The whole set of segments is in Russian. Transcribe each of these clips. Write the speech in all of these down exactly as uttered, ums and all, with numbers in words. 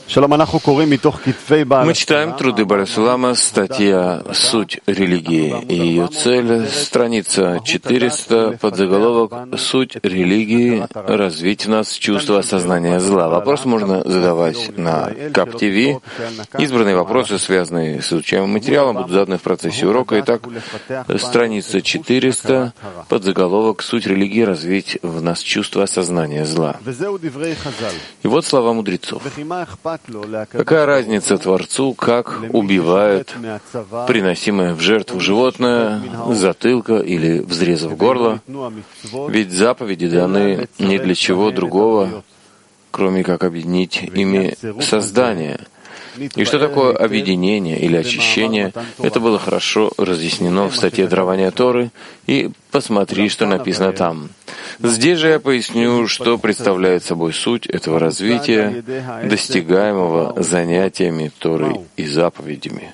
Мы читаем труды Бааля Сулама, статья «Суть религии» и ее цель, страница четыреста, подзаголовок «Суть религии – развить в нас чувство осознания зла». Вопрос можно задавать на КАП ти ви. Избранные вопросы, связанные с изучаемым материалом, будут заданы в процессе урока. Итак, страница четыреста, подзаголовок «Суть религии – развить в нас чувство осознания зла». И вот слова мудрецов. Какая разница Творцу, как убивают приносимое в жертву животное, затылка или взрезав горло? Ведь заповеди даны не для чего другого, кроме как объединить ими создание. И что такое объединение или очищение, это было хорошо разъяснено в статье «Дарование Торы», и посмотри, что написано там. Здесь же я поясню, что представляет собой суть этого развития, достигаемого занятиями Торой и заповедями.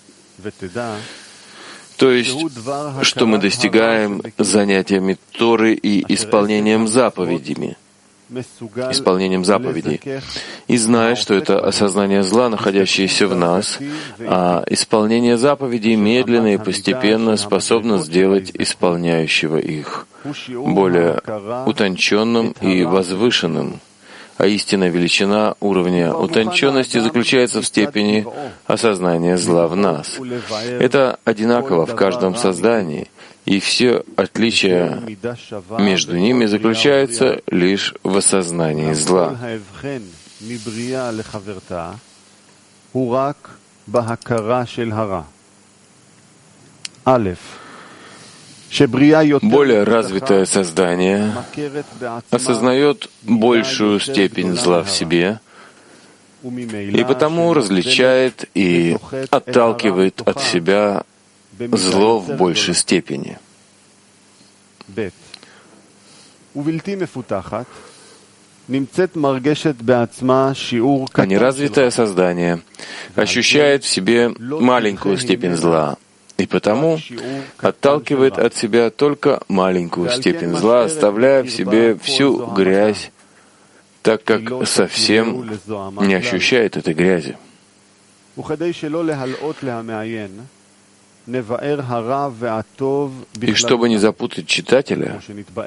То есть, что мы достигаем занятиями Торы и исполнением заповедями, исполнением заповедей, и зная, что это осознание зла, находящееся в нас, а исполнение заповедей медленно и постепенно способно сделать исполняющего их более утонченным и возвышенным. А истинная величина уровня утонченности заключается в степени осознания зла в нас. Это одинаково в каждом создании, и все отличия между ними заключаются лишь в осознании зла. Более развитое создание осознает большую степень зла в себе и потому различает и отталкивает от себя зло в большей степени. А неразвитое создание ощущает в себе маленькую степень зла, и потому отталкивает от себя только маленькую степень зла, оставляя в себе всю грязь, так как совсем не ощущает этой грязи. И чтобы не запутать читателя,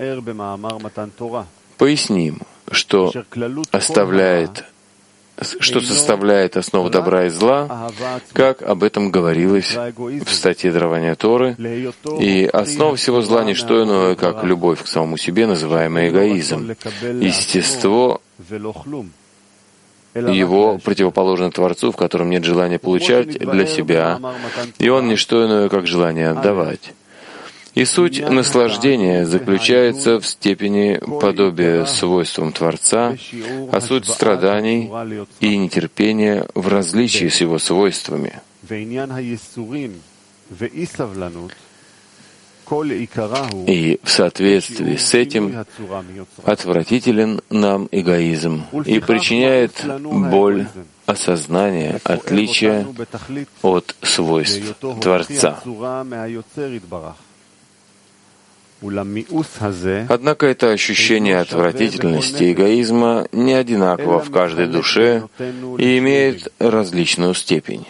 поясним, что оставляет что составляет основу добра и зла, как об этом говорилось в статье «Дарование Торы», и основа всего зла — не что иное, как любовь к самому себе, называемый эгоизм, естество его противоположно Творцу, в котором нет желания получать для себя, и он не что иное, как желание отдавать. И суть наслаждения заключается в степени подобия свойствам Творца, а суть страданий и нетерпения в различии с его свойствами. И в соответствии с этим отвратителен нам эгоизм и причиняет боль осознания отличия от свойств Творца. Однако это ощущение отвратительности эгоизма не одинаково в каждой душе и имеет различную степень.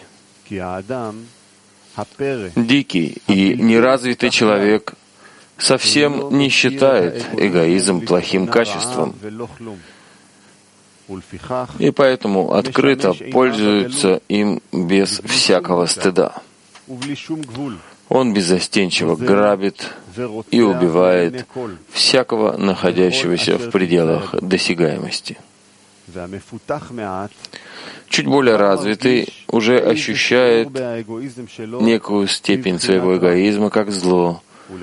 Дикий и неразвитый человек совсем не считает эгоизм плохим качеством, и поэтому открыто пользуется им без всякого стыда. Он беззастенчиво грабит и убивает всякого находящегося в пределах досягаемости. Чуть более развитый уже ощущает некую степень своего эгоизма как зло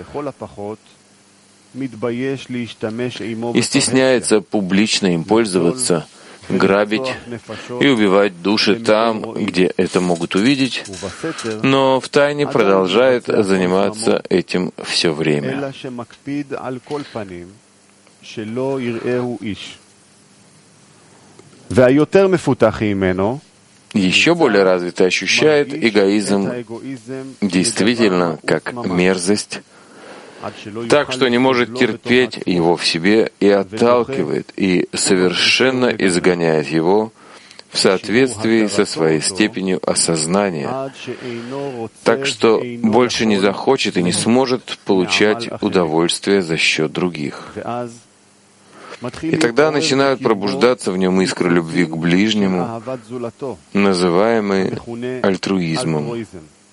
и стесняется публично им пользоваться, грабить и убивать души там, где это могут увидеть, но втайне продолжает заниматься этим все время. Еще более развитый ощущает эгоизм действительно как мерзость, так что не может терпеть его в себе и отталкивает, и совершенно изгоняет его в соответствии со своей степенью осознания, так что больше не захочет и не сможет получать удовольствие за счет других. И тогда начинают пробуждаться в нем искры любви к ближнему, называемые альтруизмом,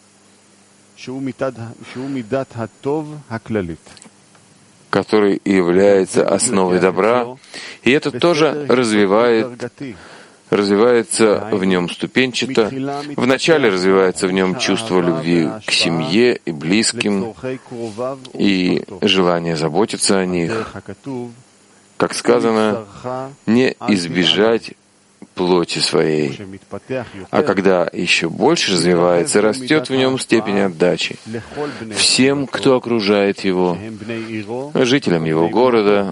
который является основой добра, и это тоже развивает, развивается в нем ступенчато. Вначале развивается в нем чувство любви к семье и близким, и желание заботиться о них. Как сказано, не избежать плоти своей. А когда еще больше развивается, растет в нем степень отдачи всем, кто окружает его, жителям его города,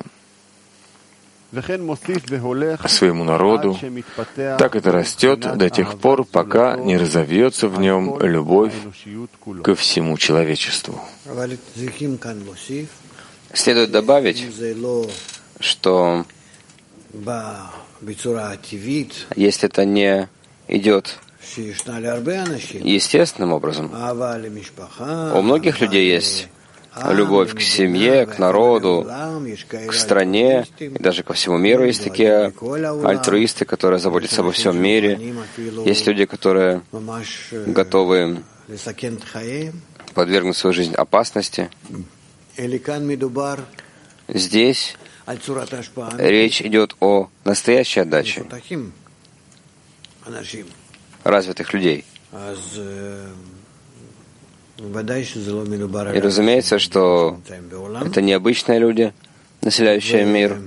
своему народу. Так это растет до тех пор, пока не разовьется в нем любовь ко всему человечеству. Следует добавить, что если это не идет естественным образом, у многих людей есть любовь к семье, к народу, к стране, и даже ко всему миру есть такие альтруисты, которые заботятся обо всем мире. Есть люди, которые готовы подвергнуть свою жизнь опасности. Здесь речь идет о настоящей отдаче развитых людей. И разумеется, что это необычные люди, населяющие мир.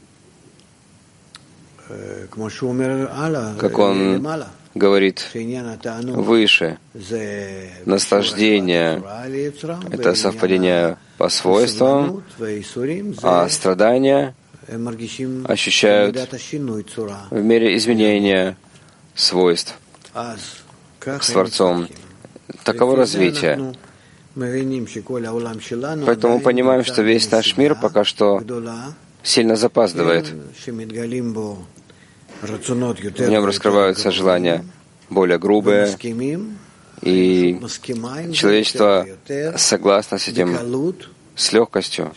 Как он говорит выше, наслаждение — это совпадение по свойствам, а страдания ощущают в мере изменения свойств с Творцом. Таково развитие. Поэтому мы понимаем, что весь наш мир пока что сильно запаздывает. В нем раскрываются желания более грубые, и человечество согласно с этим с легкостью,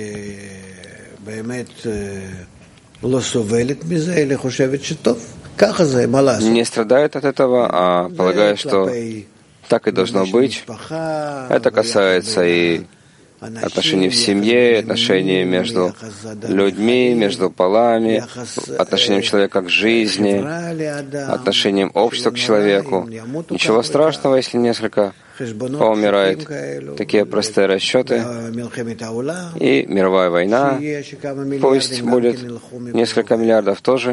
не страдает от этого, а полагает, что так и должно быть. Это касается и отношений в семье, отношений между людьми, между полами, отношением человека к жизни, отношением общества к человеку. Ничего страшного, если несколько поумирает. Такие простые расчеты. И мировая война, пусть будет несколько миллиардов тоже,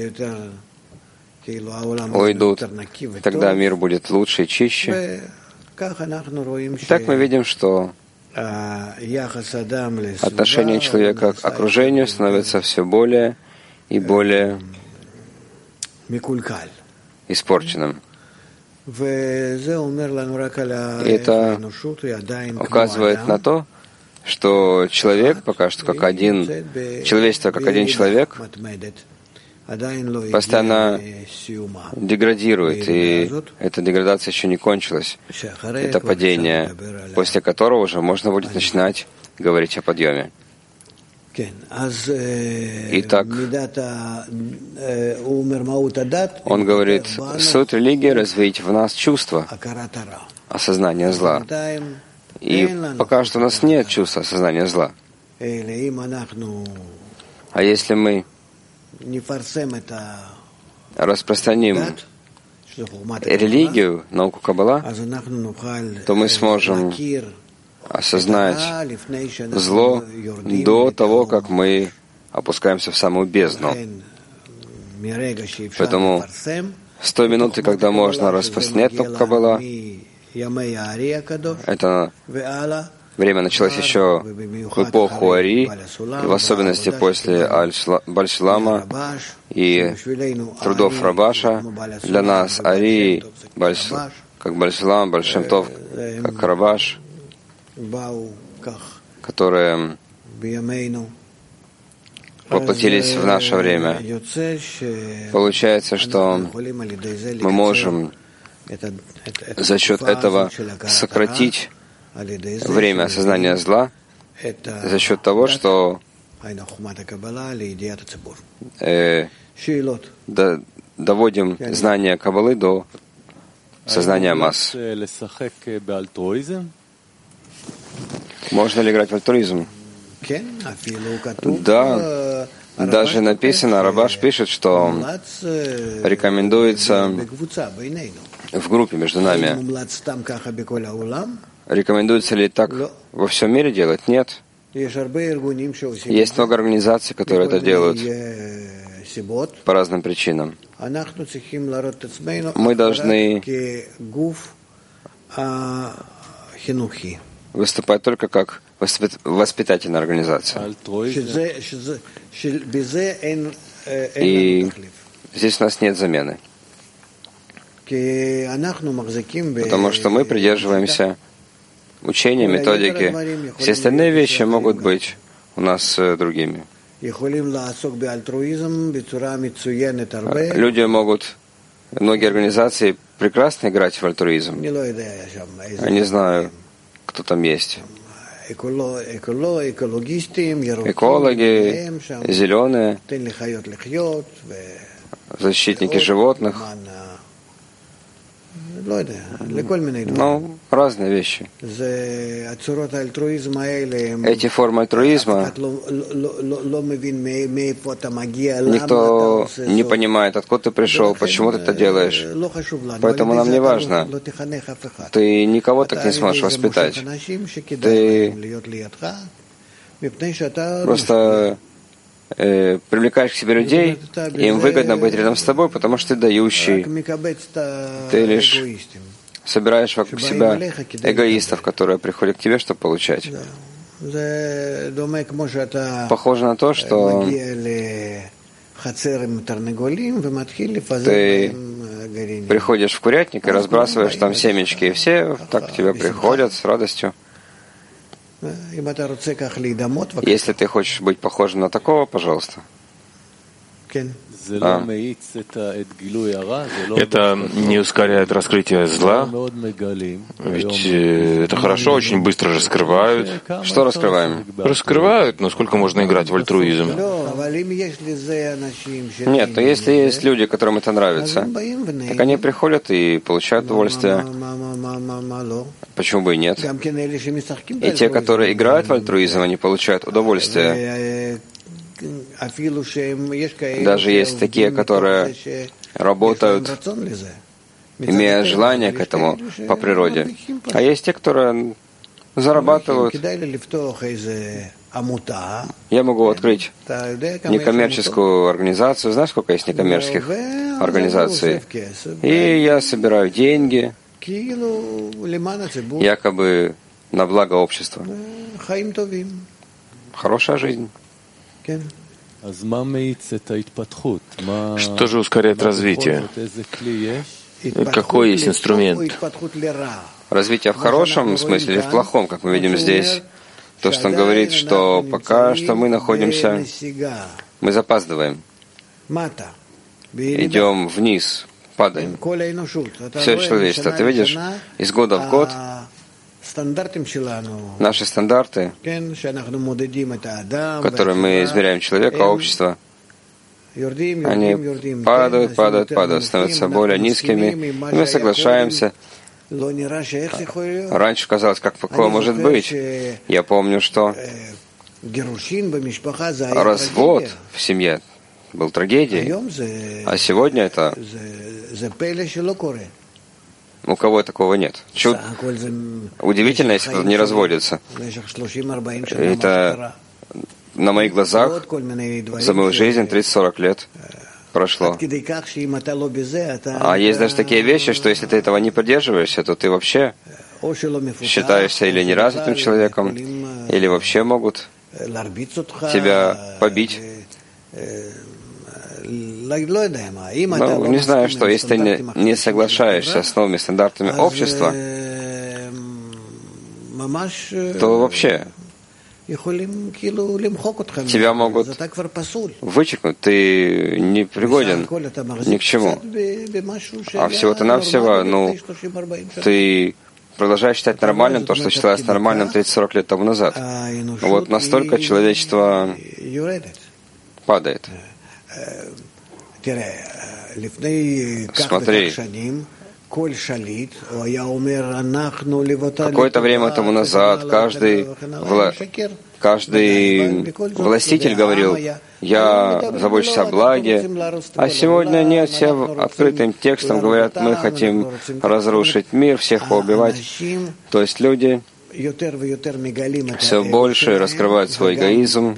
уйдут. Тогда мир будет лучше и чище. Так мы видим, что отношение человека к окружению становится все более и более испорченным. И это указывает на то, что человек пока что как один, человечество как один человек постоянно деградирует, и эта деградация еще не кончилась. Это падение, после которого уже можно будет начинать говорить о подъеме. Итак, он говорит, суть религии — развить в нас чувство осознания зла. И пока что у нас нет чувства осознания зла. А если мы распространим религию, науку Каббала, то мы сможем осознать зло до того, как мы опускаемся в самую бездну. Поэтому с той минуты, когда можно распространять науку Каббала, это время началось еще в эпоху Ари, и в особенности после Баль-Шалама и трудов Рабаша. Для нас Ари, как Баль-Шалам, Баль-Шем Тов, как Рабаш, которые воплотились в наше время. Получается, что мы можем за счет этого сократить время осознания зла за счет того, что э, до, доводим знание Каббалы до сознания масс. Можно ли играть в альтруизм? Да, даже написано, Рабаш пишет, что рекомендуется в группе между нами. Рекомендуется ли так во всем мире делать? Нет. Есть много организаций, которые это делают по разным причинам. Мы должны выступать только как воспитательная организация. И здесь у нас нет замены. Потому что мы придерживаемся учения, методики. Все остальные вещи могут быть у нас другими. Люди могут, многие организации прекрасно играть в альтруизм. Я не знаю, кто там есть. Экологи, зеленые, защитники животных. Ну, разные вещи. Эти формы альтруизма никто не понимает, откуда ты пришел, почему ты это делаешь. Поэтому нам не важно. Ты никого так не сможешь воспитать. Ты просто э, привлекаешь к себе людей, и им выгодно быть рядом с тобой, потому что ты дающий. Ты лишь собираешь вокруг себя эгоистов, которые приходят к тебе, чтобы получать. Похоже на то, что ты приходишь в курятник и разбрасываешь там семечки, и все так к тебе приходят с радостью. Если ты хочешь быть похожим на такого, пожалуйста. А. Это не ускоряет раскрытие зла, ведь это хорошо, очень быстро же скрывают. Что раскрываем? Раскрывают, но сколько можно играть в альтруизм? Нет, но если есть люди, которым это нравится, так они приходят и получают удовольствие. Почему бы и нет? И те, которые играют в альтруизм, они получают удовольствие. Даже есть такие, которые работают, имея желание к этому по природе. А есть те, которые зарабатывают. Я могу открыть некоммерческую организацию. Знаешь, сколько есть некоммерческих организаций? И я собираю деньги, якобы на благо общества. Хорошая жизнь. Что же ускоряет развитие? Какой есть инструмент? Развитие в хорошем смысле или в плохом, как мы видим здесь? То, что он говорит, что пока что мы находимся, мы запаздываем, идем вниз, падаем. Все человечество, ты видишь, из года в год наши стандарты, которые мы измеряем человека, общество, они падают, падают, падают, становятся более низкими, и мы соглашаемся. Раньше казалось, как такое может быть. Я помню, что развод в семье был трагедией, а сегодня это... У кого такого нет. Чуд... Удивительно, если кто-то не разводится. Это на моих глазах за мою жизнь тридцать-сорок лет прошло. А есть даже такие вещи, что если ты этого не придерживаешься, то ты вообще считаешься или неразвитым человеком, или вообще могут тебя побить. Ну, не знаю, что если ты не, не соглашаешься с новыми стандартами общества, то вообще Тебя могут вычеркнуть, ты не пригоден ни к чему. А всего-то навсего, ну, ты продолжаешь считать нормальным то, что считалось нормальным тридцать-сорок лет тому назад. Вот настолько человечество падает. Смотри, какое-то время тому назад каждый, вла... каждый властитель говорил: «Я забочусь о благе», а сегодня нет, все открытым текстом говорят: «Мы хотим разрушить мир, всех поубивать». То есть люди все больше раскрывают свой эгоизм,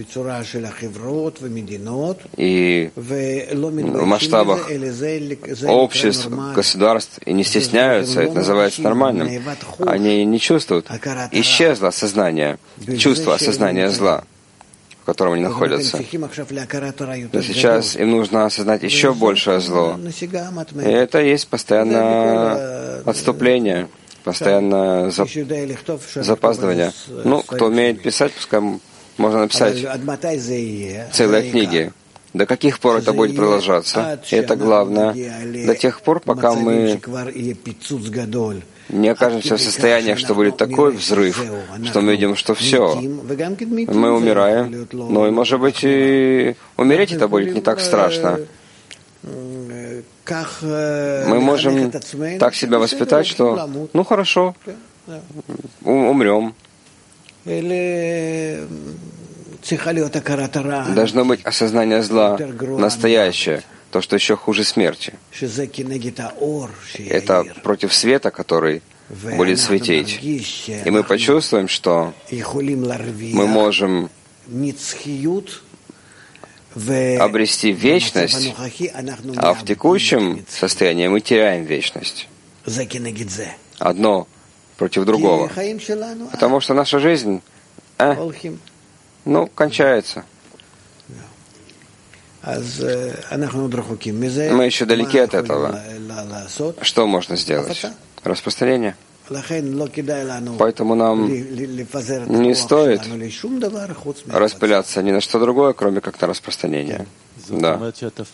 и в масштабах обществ, государств, и не стесняются, это называется нормальным. Они не чувствуют. Исчезло осознание, чувство осознания зла, в котором они находятся. Но сейчас им нужно осознать еще большее зло. И это есть постоянное отступление, постоянно зап... запаздывание. Ну, кто умеет писать, пускай можно написать целые книги. До каких пор это будет продолжаться? И это главное. До тех пор, пока мы не окажемся в состоянии, что будет такой взрыв, что мы видим, что все, мы умираем. Ну и, может быть, и умереть это будет не так страшно. Мы можем так себя воспитать, что, ну хорошо, умрем. Должно быть осознание зла настоящее, то, что еще хуже смерти. Это против света, который будет светить. И мы почувствуем, что мы можем обрести вечность, а в текущем состоянии мы теряем вечность. Одно против другого. Потому что наша жизнь, а, ну, кончается. Мы еще далеки от этого. Что можно сделать? Распространение. Поэтому нам не стоит распыляться ни на что другое, кроме как на распространение. Да.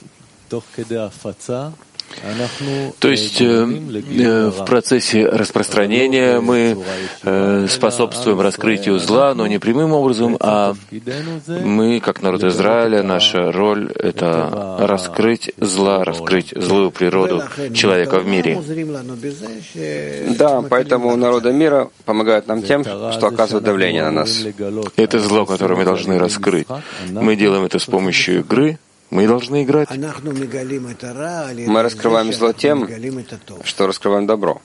То есть э, в процессе распространения мы э, способствуем раскрытию зла, но не прямым образом, а мы, как народ Израиля, наша роль — это раскрыть зла, раскрыть злую природу человека в мире. Да, поэтому народы мира помогают нам тем, что оказывают давление на нас. Это зло, которое мы должны раскрыть. Мы делаем это с помощью игры. Мы должны играть. Мы раскрываем зло тем, что раскрываем добро.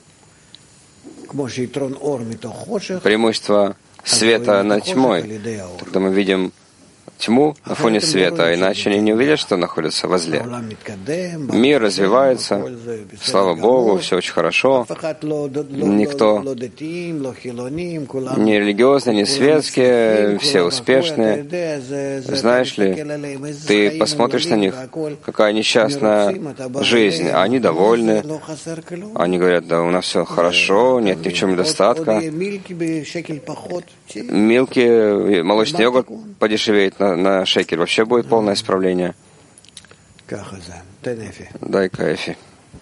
Преимущество света над тьмой. Тогда мы видим тьму на фоне света, иначе они не увидят, что находятся во зле. Мир развивается, слава Богу, все очень хорошо. Никто не религиозный, не светский, все успешные. Знаешь ли, ты посмотришь на них, какая несчастная жизнь, а они довольны. Они говорят: да, у нас все хорошо, нет ни в чем недостатка. Милки, молочный йогурт подешевеет на, на шекель. Вообще будет полное исправление. Дай кайфи.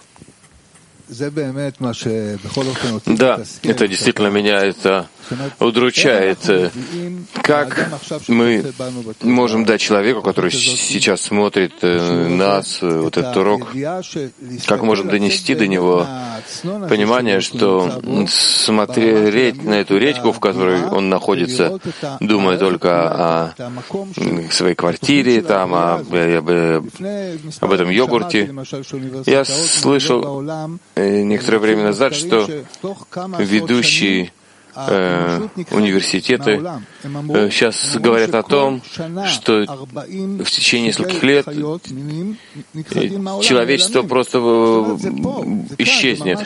Да, это действительно меня это удручает. Как мы можем дать человеку, который сейчас смотрит нас, вот этот урок, как можем донести до него понимание, что смотреть на эту речку, в которой он находится, думая только о своей квартире, там, о, об, об этом йогурте. Я слышал некоторое время назад, что ведущие э, университеты э, сейчас говорят о том, что в течение нескольких лет человечество просто исчезнет.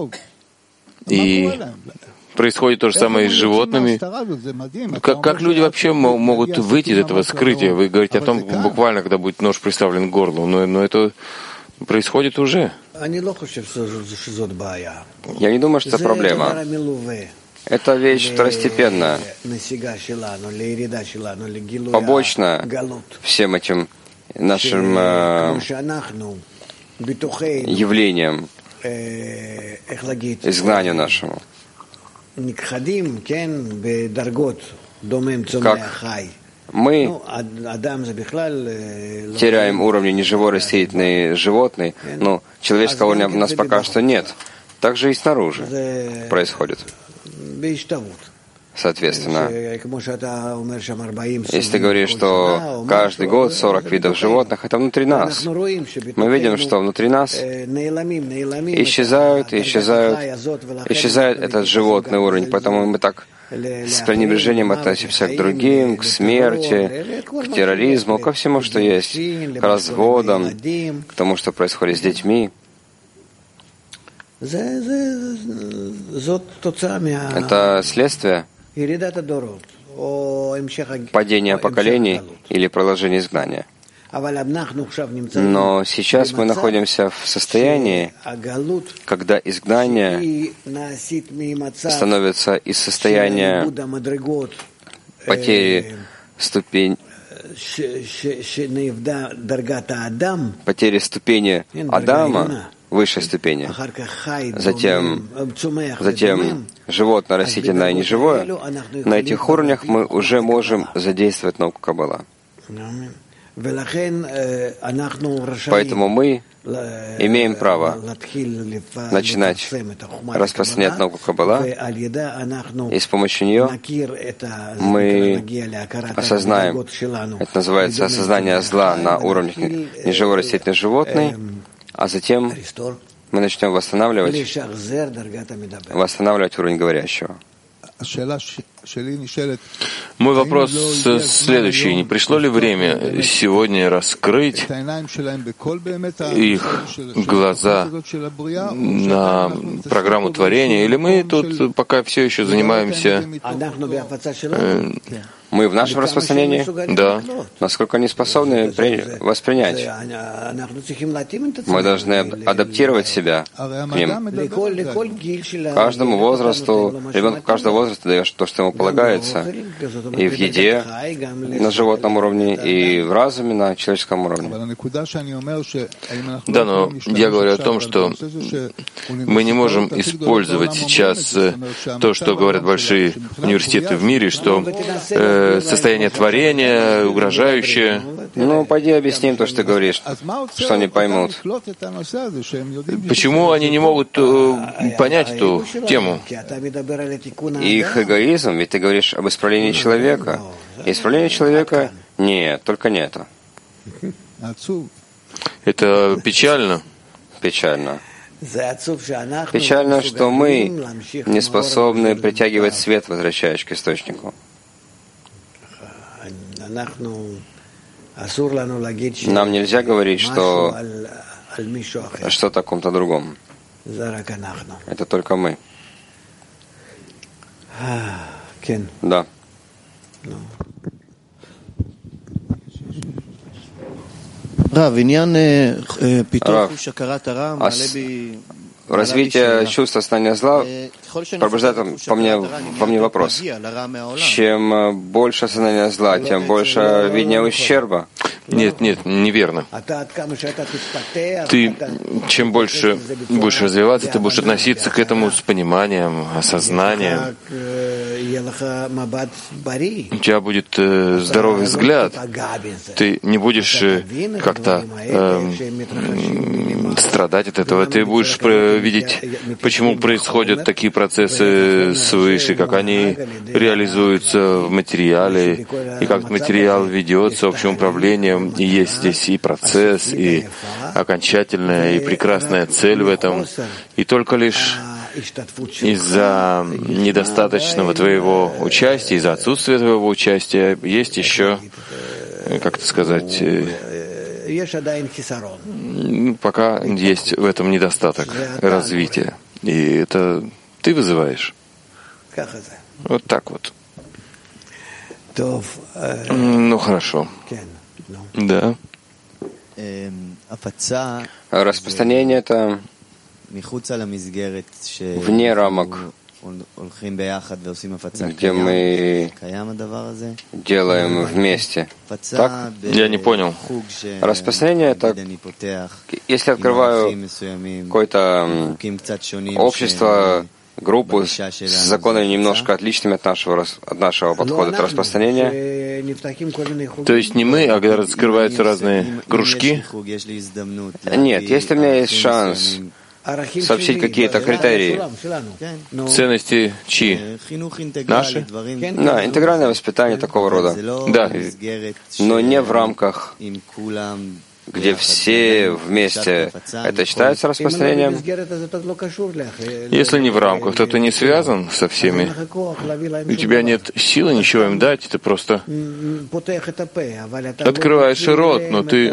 И происходит то же самое и с животными. Как, как люди вообще могут выйти из этого скрытия? Вы говорите о том, буквально, когда будет нож приставлен к горлу, но, но это происходит уже. Я не думаю, что это проблема. Это вещь второстепенная, побочная всем этим нашим э, явлениям, изгнанию нашему. Как мы теряем уровни неживой, растительный, животный, но человеческого уровня у нас пока что нет. Так же и снаружи происходит. Соответственно, если ты говоришь, что каждый год сорок видов животных, это внутри нас. Мы видим, что внутри нас исчезают, исчезают, исчезает этот животный уровень, поэтому мы так с пренебрежением относимся к другим, к смерти, к терроризму, ко всему, что есть, к разводам, к тому, что происходит с детьми. Это следствие падения поколений или продолжения изгнания. Но сейчас мы находимся в состоянии, когда изгнание становится из состояния потери ступень, потери ступени Адама, высшей ступени, затем, затем животное, растительное и неживое, на этих уровнях мы уже можем задействовать науку Каббала. Поэтому мы имеем право начинать распространять науку Каббала, и с помощью нее мы осознаем, это называется осознание зла на уровне неживой, растительной, животной, а затем мы начнем восстанавливать, восстанавливать уровень говорящего. Мой вопрос следующий. Не пришло ли время сегодня раскрыть их глаза на программу творения? Или мы тут пока все еще занимаемся... Э, Мы в нашем распространении? Да. Насколько они способны при... воспринять? Мы должны адаптировать себя к ним. Каждому возрасту, ребенку каждого возраста даешь то, что ему полагается, и в еде на животном уровне, и в разуме на человеческом уровне. Да, но я говорю о том, что мы не можем использовать сейчас то, что говорят большие университеты в мире, что э, состояние творения угрожающее. Ну, пойди объясни им то, что ты говоришь, что они поймут. Почему они не могут э, понять эту тему? Их эгоизм, ведь ты говоришь об исправлении человека. Исправление человека? Нет, только не это. Это печально. Печально. Печально, что мы не способны притягивать свет, возвращаясь к источнику. Нам нельзя говорить, что что-то о ком-то другом. Это только мы. Да. Рав, развитие чувства сознания зла пробуждает по мне, во мне вопрос. Чем больше сознания зла, тем больше видения ущерба. Нет, нет, неверно. Ты, чем больше будешь развиваться, ты будешь относиться к этому с пониманием, осознанием. У тебя будет э, здоровый взгляд. Ты не будешь э, как-то э, страдать от этого. Ты будешь видеть, почему происходят такие процессы свыше, как они реализуются в материале, и как материал ведется общим управлением. И есть здесь и процесс, и окончательная, и прекрасная цель в этом. И только лишь из-за недостаточного твоего участия, из-за отсутствия твоего участия, есть еще, как это сказать, пока есть в этом недостаток развития. И это ты вызываешь. Вот так вот. Ну, хорошо. Да. Распространение — это вне рамок где мы делаем вместе. Так? Я не понял. Распространение — это если открываю какое-то общество, группу с законами немножко отличными от нашего, от нашего подхода к распространению. То есть не мы, а когда раскрываются разные кружки? Нет, если у меня есть шанс сообщить какие-то критерии. Ценности чьи? Наши? Да, интегральное воспитание такого рода. Да. Но не в рамках, где все вместе. Это считается распространением? Если не в рамках, то ты не связан со всеми. У тебя нет силы ничего им дать, ты просто открываешь рот, но ты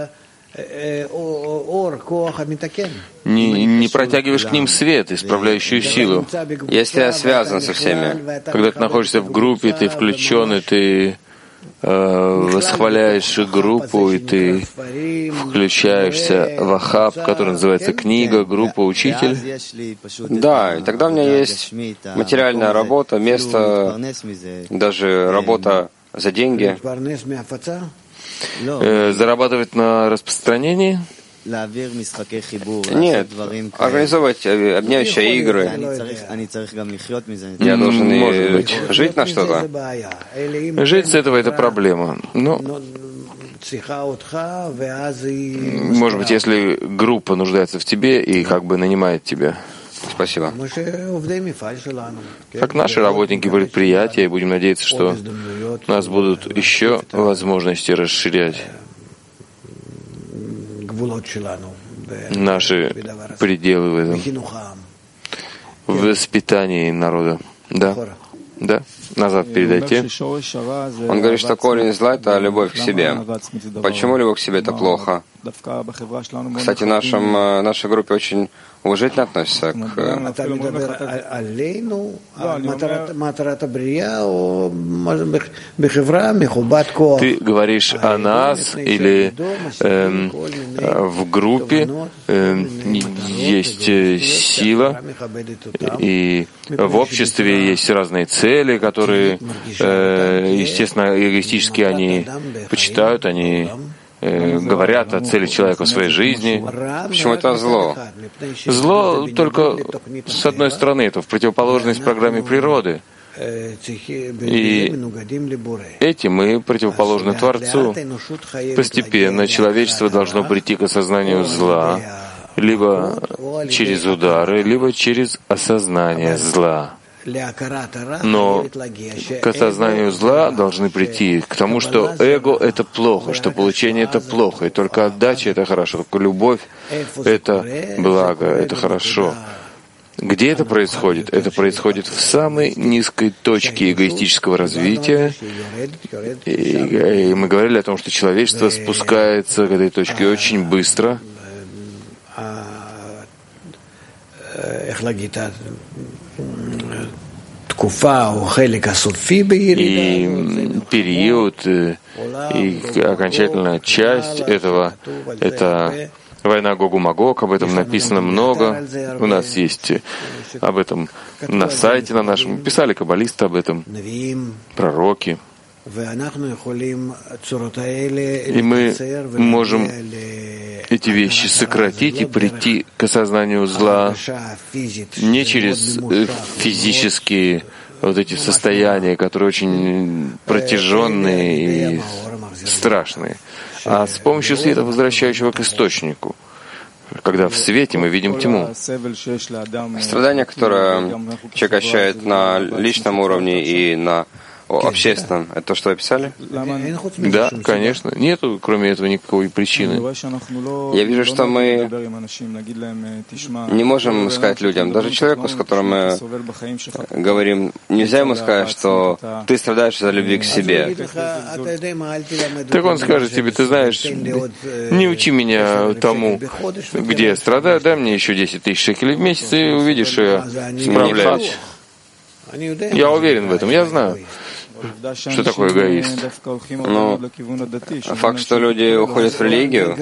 не, не протягиваешь к ним свет, исправляющую силу. Если я связан со всеми. Когда ты находишься в группе, ты включен, и ты э, восхваляешь группу, и ты включаешься в ахаб, который называется книга, группа, учитель. Да, и тогда у меня есть материальная работа, место, даже работа за деньги. Э, зарабатывать на распространении? Нет, организовывать обняющие игры. Я должен Может быть. жить на что-то. Жить с этого — это проблема. Но, может быть, если группа нуждается в тебе и как бы нанимает тебя. Спасибо. Как наши работники предприятия, будем надеяться, что у нас будут еще возможности расширять наши пределы в этом, в воспитании народа. Да, да. Назад передайте. Он говорит, что корень зла — это любовь к себе. Почему любовь к себе — это плохо? Кстати, в нашем, нашей группе очень уважительно относятся к... Ты говоришь о нас или э, в группе э, есть сила, и в обществе есть разные цели, которые, э, естественно, эгоистически они почитают, они говорят о цели человека в своей жизни. Почему это зло? Зло только с одной стороны, это в противоположность программе природы. И этим мы противоположны Творцу. Постепенно человечество должно прийти к осознанию зла, либо через удары, либо через осознание зла. Но к осознанию зла должны прийти к тому, что эго — это плохо, что получение — это плохо, и только отдача — это хорошо, только любовь — это благо, это хорошо. Где это происходит? Это происходит в самой низкой точке эгоистического развития. И, и мы говорили о том, что человечество спускается к этой точке очень быстро. И период, и окончательная часть этого — это война Гогу Магог, об этом написано много. У нас есть об этом на сайте на нашем. Писали каббалисты об этом, пророки. И мы можем эти вещи сократить и прийти к осознанию зла не через физические вот эти состояния, которые очень протяженные и страшные, а с помощью света, возвращающего к источнику, когда в свете мы видим тьму. Страдание, которое человек ощущает на личном уровне и на общественном, это то, что вы описали? Да, конечно. Нету, кроме этого, никакой причины. Я вижу, что мы не можем сказать людям, даже человеку, с которым мы говорим, нельзя ему сказать, что ты страдаешь из-за любви к себе. Так он скажет тебе, ты знаешь, не учи меня тому, где я страдаю, дай мне еще десять тысяч шекелей в месяц, и увидишь, что я справляюсь. Я уверен в этом, я знаю. Что такое эгоист? Ну, факт, что люди уходят в религию.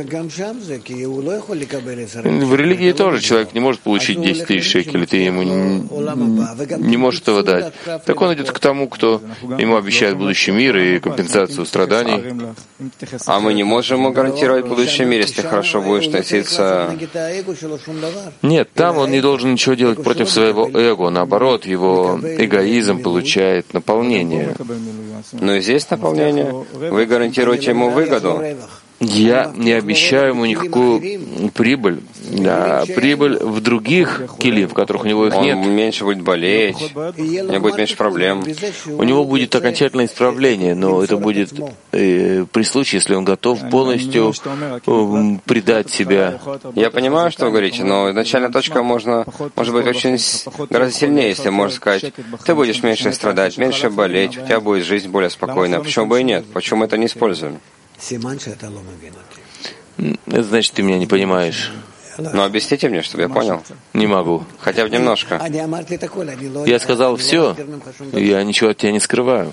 В религии тоже человек не может получить десять тысяч шекелей, ты ему не, не можешь этого дать. Так он идет к тому, кто ему обещает будущий мир и компенсацию страданий. А мы не можем ему гарантировать будущий мир, если хорошо будешь относиться. Нет, там он не должен ничего делать против своего эго. Наоборот, его эгоизм получает наполнение. Но и здесь наполнение. Вы гарантируете ему выгоду. Я не обещаю ему никакую прибыль. Да, прибыль в других килим, в которых у него их нет. Он меньше будет болеть, у него будет меньше проблем. У него будет окончательное исправление, но это будет э, при случае, если он готов полностью э, предать себя. Я понимаю, что вы говорите, но начальная точка можно, может быть очень гораздо сильнее, если можно сказать, ты будешь меньше страдать, меньше болеть, у тебя будет жизнь более спокойная. Почему бы и нет? Почему мы это не используем? Значит, ты меня не понимаешь. Но объясните мне, чтобы я понял. Не могу. Хотя бы немножко. Я сказал все, я ничего от тебя не скрываю.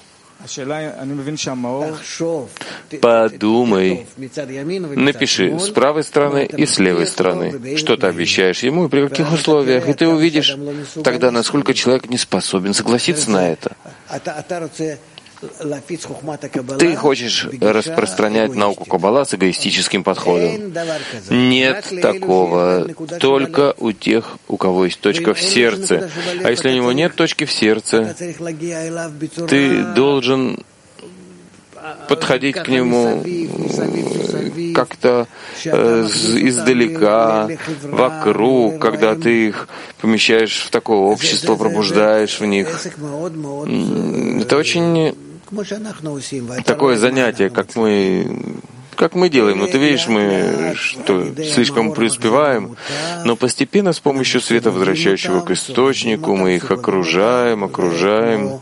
Подумай, напиши с правой стороны и с левой стороны, что ты обещаешь ему и при каких условиях, и ты увидишь тогда, насколько человек не способен согласиться на это. Ты хочешь распространять науку Каббала с эгоистическим подходом. Нет такого. Только у тех, у кого есть точка в сердце. А если у него нет точки в сердце, ты должен подходить к нему как-то э, издалека, вокруг, когда ты их помещаешь в такое общество, пробуждаешь в них. Это очень такое занятие, как мы, как мы делаем. Но ты видишь, мы что, слишком преуспеваем, но постепенно с помощью света, возвращающего к источнику, мы их окружаем, окружаем.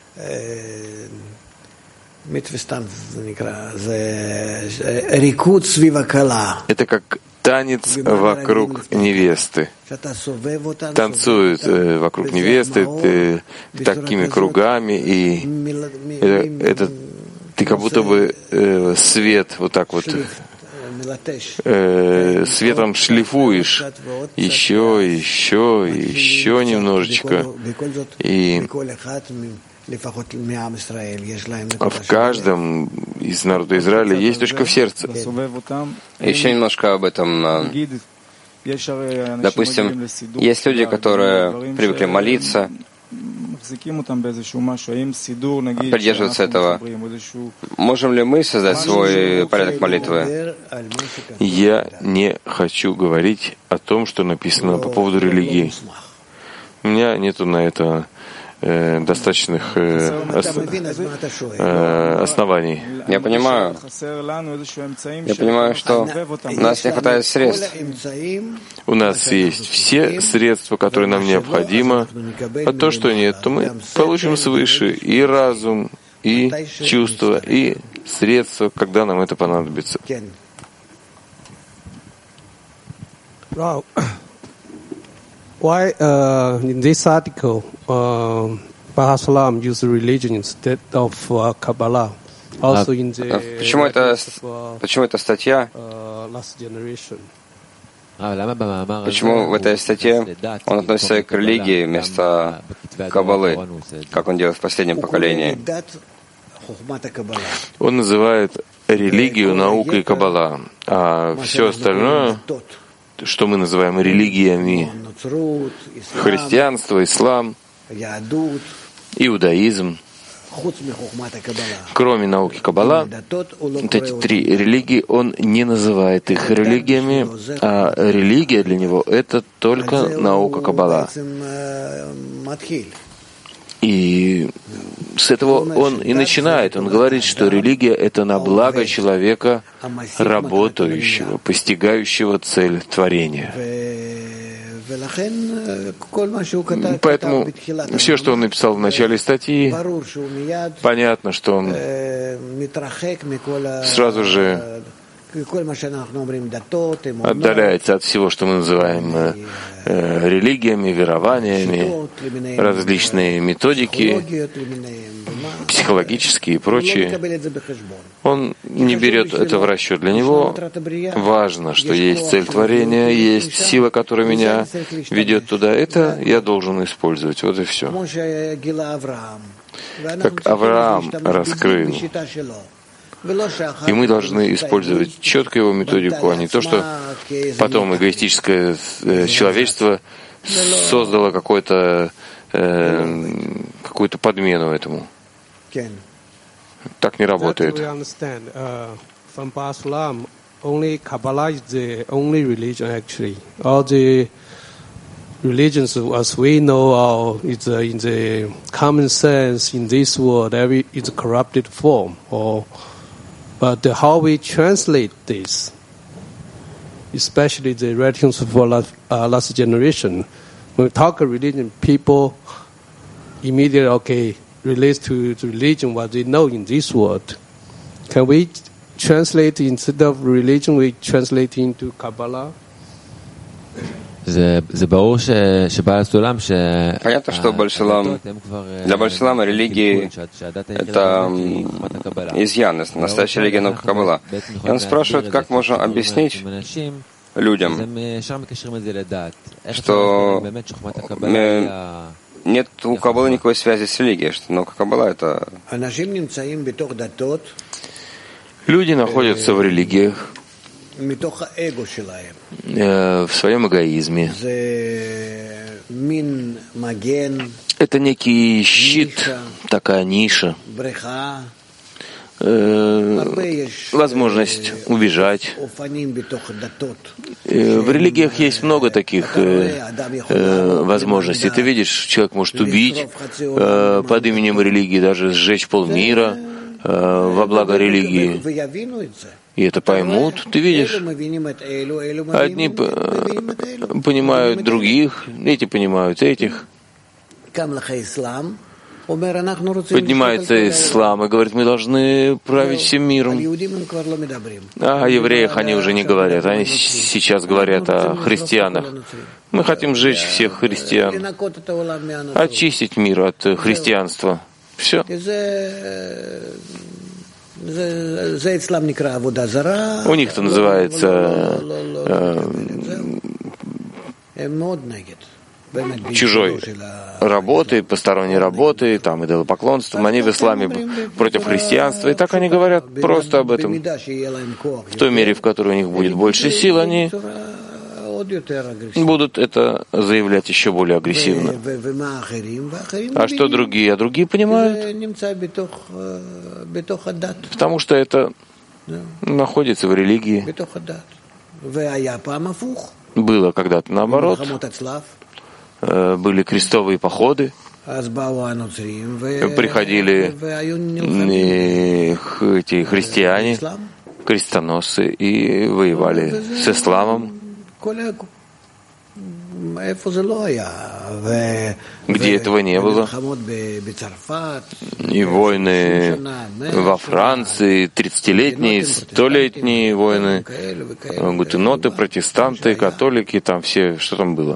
Это как танец вокруг невесты. Танцуют э, вокруг невесты ты, такими кругами, и это, это ты как будто бы э, свет вот так вот э, светом шлифуешь еще, еще, еще немножечко. И в каждом из народа Израиля есть точка в сердце. Еще немножко об этом. Допустим, есть люди, которые привыкли молиться, придерживаться этого. Можем ли мы создать свой порядок молитвы? Я не хочу говорить о том, что написано по поводу религии. У меня нету на это Э, достаточных э, ос, э, оснований. Я понимаю. Я понимаю, что у нас не хватает средств. У нас есть все средства, которые нам необходимы, а то, что нет, то мы получим свыше и разум, и чувства, и средства, когда нам это понадобится. Why uh, in this article, uh, Baha'u'llah used religion instead of uh, Kabbalah? Also in the почему это, почему эта статья? Last generation. Почему в этой статье он относится к религии вместо Каббалы, как он делает в последнем поколении? Он называет религию наукой Каббала, а все остальное, что мы называем религиями, христианство, ислам, иудаизм, кроме науки Каббала, вот эти три религии, он не называет их религиями, а религия для него — это только наука Каббала. И с этого он и начинает. Он говорит, что религия — это на благо человека, работающего, постигающего цель творения. Поэтому все, что он написал в начале статьи, понятно, что он сразу же отдаляется от всего, что мы называем э, э, религиями, верованиями, различные методики, психологические и прочие. Он не берет это в расчет. Для него важно, что есть цель творения, есть сила, которая меня ведет туда. Это я должен использовать. Вот и все. Как Авраам раскрыл. И мы должны использовать четко его методику, а не то, что потом эгоистическое человечество создало какое-то, э, какую-то подмену этому. Так не работает. Religions, as we know, are is uh, in the common sense in this world, every is a corrupted form. Or, but uh, how we translate this, especially the writings for last, uh, last generation, when we talk of religion, people immediately okay relates to the religion what they know in this world. Can we translate instead of religion, we translate into Kabbalah? Понятно, что Бальшалам, для Бальшалама религии это изъян, настоящая религия наука Каббала. И он спрашивает, как можно объяснить людям, что нет у Каббалы никакой связи с религией, что наука Каббала это... Люди находятся в религиях, в своем эгоизме. Это некий щит, такая ниша, э, возможность убежать. В религиях есть много таких э, э, возможностей. Ты видишь, человек может убить э, под именем религии, даже сжечь полмира э, во благо религии. И это поймут, ты видишь. Одни понимают других, эти понимают этих. Поднимается ислам и говорит, мы должны править всем миром. А о евреях они уже не говорят. Они сейчас говорят о христианах. Мы хотим сжечь всех христиан, очистить мир от христианства. Все. У них это называется э, чужой работой, посторонней работой, там, идолопоклонством. Они в исламе против христианства. И так они говорят просто об этом. В той мере, в которой у них будет больше сил, они будут это заявлять еще более агрессивно. А что другие? А другие понимают, потому что это находится в религии. Было когда-то наоборот. Были крестовые походы. Приходили эти христиане, крестоносцы, и воевали с исламом. Где этого не было. И войны во Франции, тридцатилетние, столетние войны, гугеноты, протестанты, католики, там все, что там было.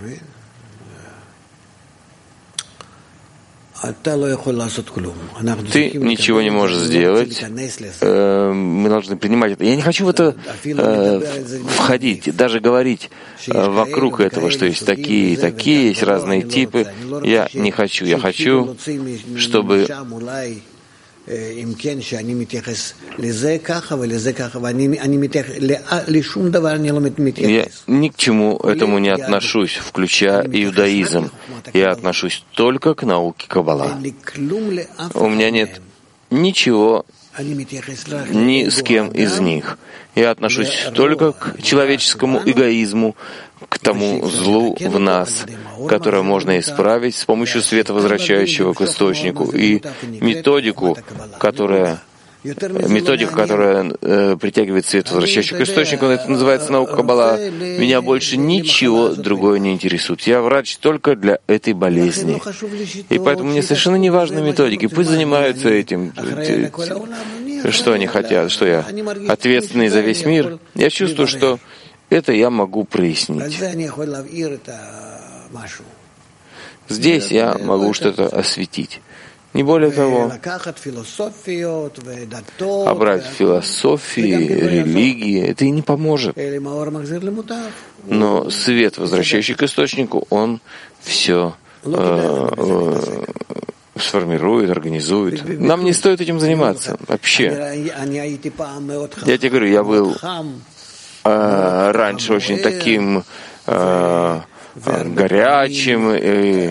Ты ничего не можешь сделать. Мы должны принимать это. Я не хочу в это э, входить, даже говорить э, вокруг этого, что есть такие и такие, есть разные типы. Я не хочу. Я хочу, чтобы я ни к чему этому не отношусь, включая иудаизм. Я отношусь только к науке Каббала. У меня нет ничего ни с кем из них. Я отношусь только к человеческому эгоизму, к тому злу в нас, которое можно исправить с помощью света, возвращающего к источнику, и методику, которая методика, которая э, притягивает свет, возвращающий к источнику, это называется наука Каббала. Меня больше ничего другое не интересует. Я врач только для этой болезни. И поэтому мне совершенно не важны методики. Пусть занимаются этим. Что они хотят? Что я ответственный за весь мир? Я чувствую, что это я могу прояснить. Здесь я могу что-то осветить. Не более того, а брать философии, религии, это и не поможет. Но свет, возвращающий к источнику, он все э, э, сформирует, организует. Нам не стоит этим заниматься вообще. Я тебе говорю, я был э, раньше очень таким э, горячим и,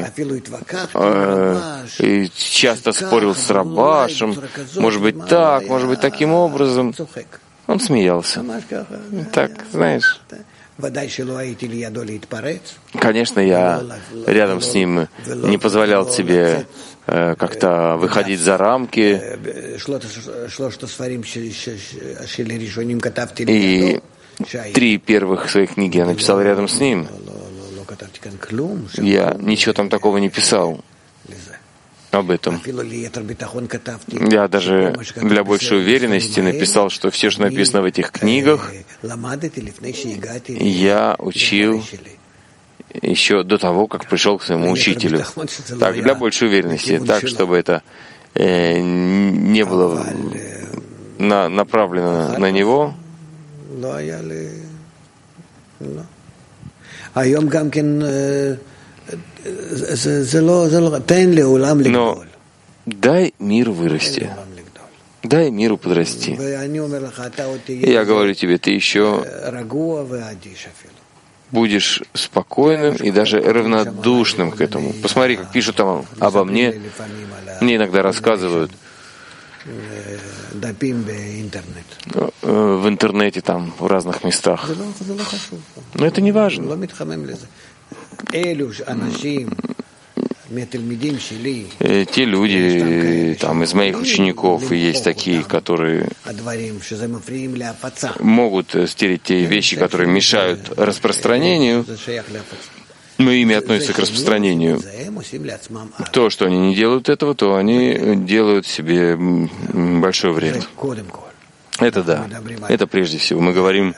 и часто спорил с Рабашем. Может быть так, может быть таким образом. Он смеялся. Так, знаешь. Конечно, я рядом с ним не позволял себе э, как-то выходить за рамки. И три первых своих книги я написал рядом с ним. Я ничего там такого не писал об этом. Я даже для большей уверенности написал, что все, что написано в этих книгах, я учил еще до того, как пришел к своему учителю. Так, для большей уверенности, так, чтобы это э, не было на, направлено на него. Но дай миру вырасти, дай миру подрасти. И я говорю тебе, ты еще будешь спокойным и даже равнодушным к этому. Посмотри, как пишут там обо мне. Мне иногда рассказывают в интернете, там, в разных местах. Но это не важно. Те люди там, из моих учеников, и есть такие, которые могут стереть те вещи, которые мешают распространению, но ими относятся к распространению. То, что они не делают этого, то они делают себе большой вред. Это да. Это прежде всего. Мы говорим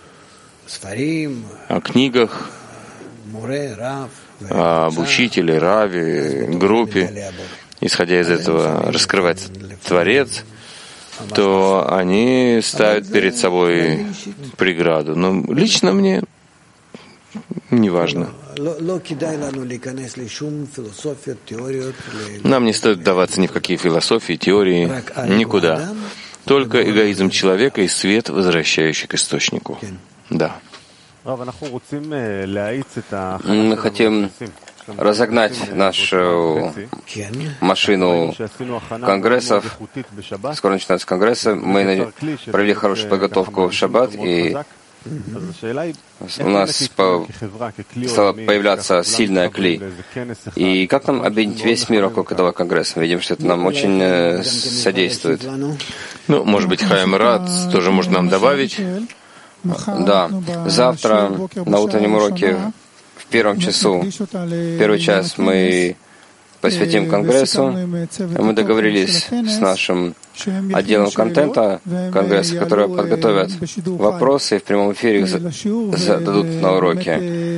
о книгах, об учителе, раве, группе. Исходя из этого раскрывается Творец, то они ставят перед собой преграду. Но лично мне не важно. Нам не стоит вдаваться ни в какие философии, теории, никуда. Только эгоизм человека и свет, возвращающий к источнику. Да. Мы хотим разогнать нашу машину конгрессов. Скоро начинаются конгрессы. Мы провели хорошую подготовку в шаббат, и у нас по... стала появляться сильная кли. И как нам объединить весь мир вокруг этого конгресса? Мы видим, что это нам очень содействует. Ну, может быть, Хаим Рад тоже может нам добавить. Да. Завтра на утреннем уроке в первом часу, первый час мы посвятим конгрессу. Мы договорились с нашим отделом контента конгресса, которые подготовят вопросы и в прямом эфире их зададут на уроке.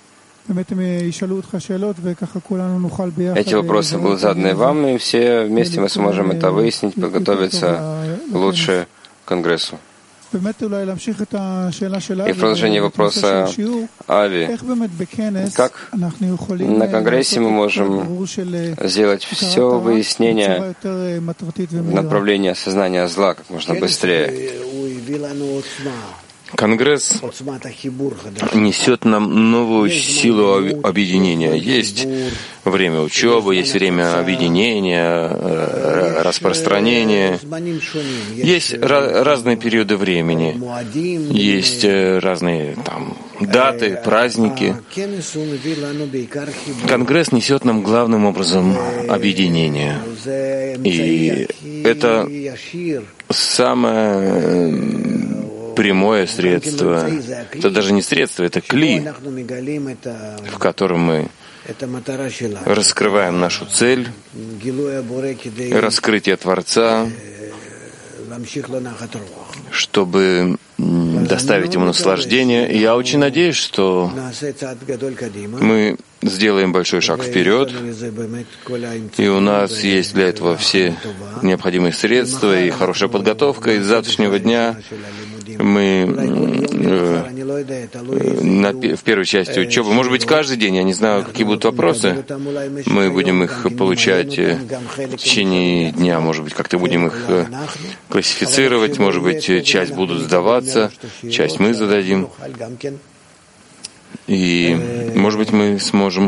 Эти вопросы будут заданы вам, и все вместе мы сможем это выяснить, подготовиться лучше к конгрессу. И в продолжение вопроса Ави, как на конгрессе мы можем сделать все выяснение в направлении осознания зла как можно быстрее? Конгресс несет нам новую силу объединения. Есть время учебы, есть время объединения, распространения. Есть разные периоды времени. Есть разные там даты, праздники. Конгресс несет нам главным образом объединение. И это самое прямое средство. Это даже не средство, это кли, в котором мы раскрываем нашу цель, раскрытие Творца, чтобы доставить ему наслаждение. И я очень надеюсь, что мы сделаем большой шаг вперед, и у нас есть для этого все необходимые средства и хорошая подготовка. И с завтрашнего дня мы э, на, в первой части учебы, может быть, каждый день, я не знаю, какие будут вопросы, мы будем их получать в течение дня, может быть, как-то будем их классифицировать, может быть, часть будут сдаваться, часть мы зададим. И, может быть, мы сможем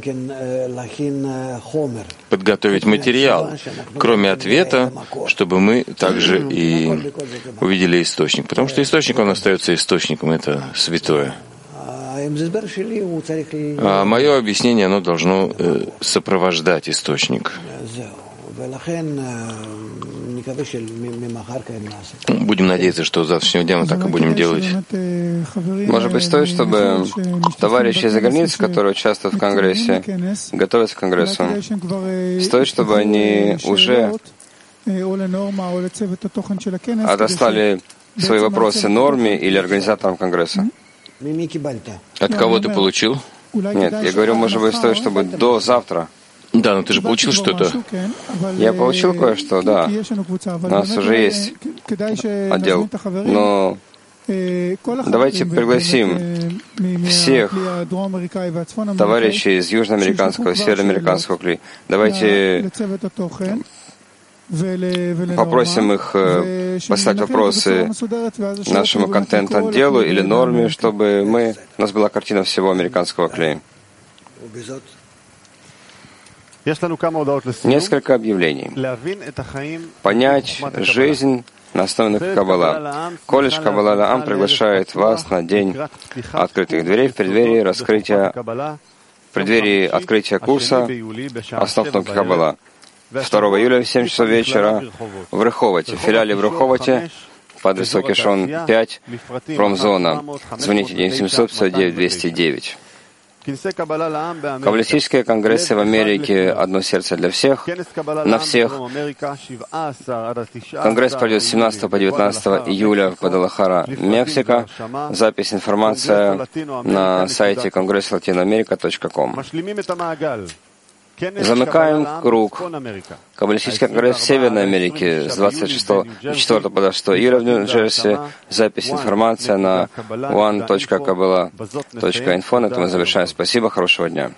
подготовить материал, кроме ответа, чтобы мы также и увидели источник. Потому что источник, он остается источником, это святое. А мое объяснение, оно должно сопровождать источник. Будем надеяться, что с завтрашнего дня мы так и будем делать. Может быть, стоит, чтобы товарищи из-за границы, которые участвуют в Конгрессе, готовятся к Конгрессу, стоит, чтобы они уже отослали свои вопросы норме или организаторам Конгресса. От кого ты получил? Нет, я говорю, может быть, стоит, чтобы до завтра. Да, но ты же получил что-то. Я получил кое-что, да. У нас уже есть отдел. Но давайте пригласим всех товарищей из южноамериканского, североамериканского клей. Давайте попросим их послать вопросы нашему контент-отделу или норме, чтобы мы, у нас была картина всего американского клея. Несколько объявлений. Понять жизнь на основе Каббала. Колледж Каббала Лаам приглашает вас на день открытых дверей в преддверии раскрытия, в преддверии открытия курса «Основ науки Каббала». второго июля в семь часов вечера в Реховоте, в филиале в Реховоте, по адресу Кишон пять, Промзона. Звоните один семьсот пятьдесят девять двести девять. Каббалистические конгрессы в Америке «Одно сердце для всех», на всех. Конгресс пройдет с семнадцатого по девятнадцатое июля в Гвадалахара, Мексика. Запись, информация на сайте конгресс латиноамерика точка ком. Замыкаем круг. Каббалистический конгресс в Северной Америке с двадцать четвёртого по двадцать шестое июля в Нью-Джерси. Запись, информация на one точка kabbalah точка info. На этом мы завершаем. Спасибо, хорошего дня.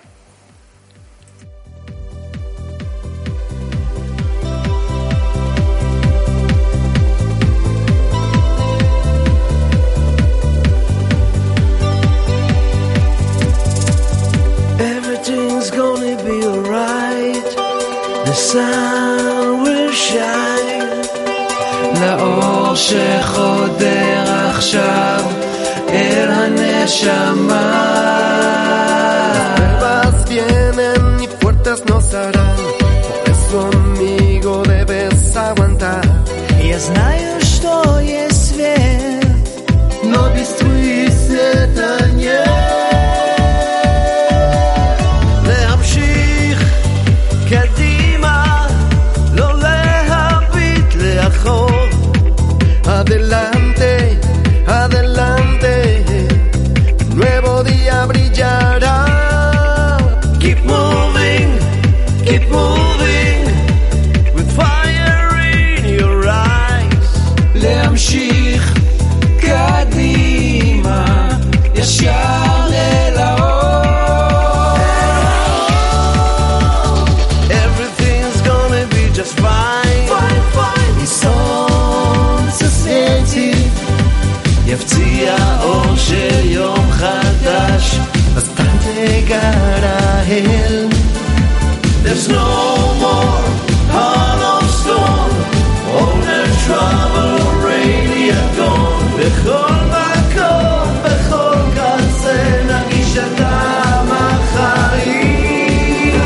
The sun will shine לאור שחודר עכשיו אל הנשמה. Pruebas vienen y puertas nos harán, por eso amigo debes aguantar. Я знаю, что есть свет, но без твоих света нет. Adelante, adelante, nuevo día brillará. Keep moving, keep moving, with fire in your eyes. להמשיך קדימה, ישר אל האור. Everything's gonna be just fine, fine, fine. It's all יפציע אור של יום חדש, אז תגרה אל. There's no more heart of stone, all the trouble already gone. בכל מקום, בכל קצה, נרגיש את טעם החיים.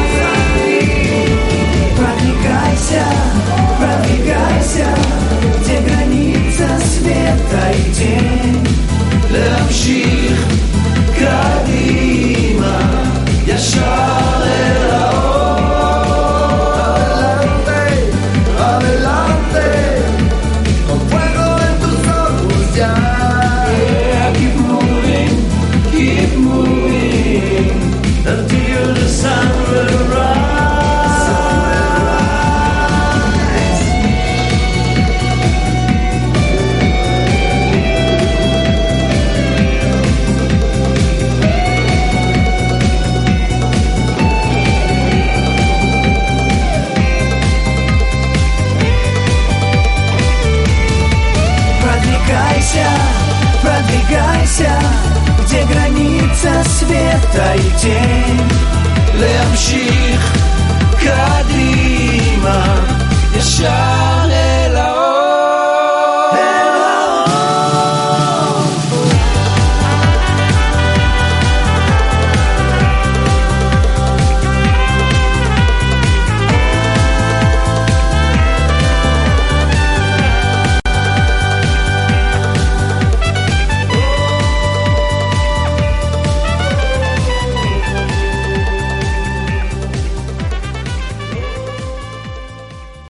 Продвигайся, продвигайся, где граница света и тень. להמשיך קדימה, ישר אל האור. света и тень, להמשיך קדימה, ישר